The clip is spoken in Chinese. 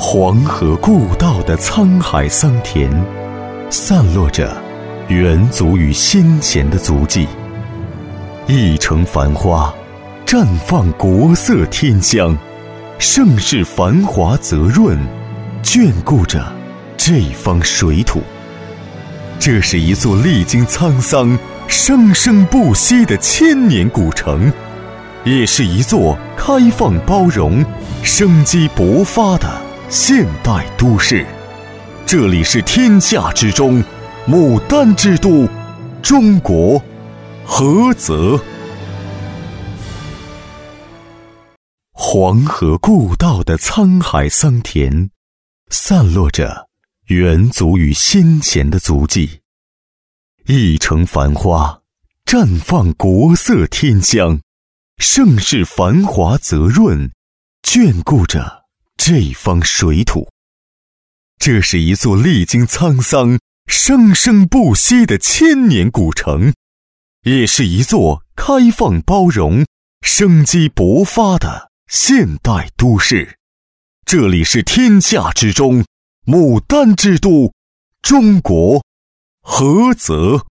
黄河故道的沧海桑田，散落着元祖与先贤的足迹。一城繁花，绽放国色天香，盛世繁华泽润，眷顾着这方水土。这是一座历经沧桑、生生不息的千年古城，也是一座开放包容、生机勃发的现代都市。这里是天下之中，牡丹之都，中国菏泽。黄河故道的沧海桑田，散落着元祖与先贤的足迹。一城繁花，绽放国色天香，盛世繁华泽润，眷顾着这方水土。这是一座历经沧桑、生生不息的千年古城，也是一座开放包容、生机勃发的现代都市。这里是天下之中，牡丹之都，中国菏泽。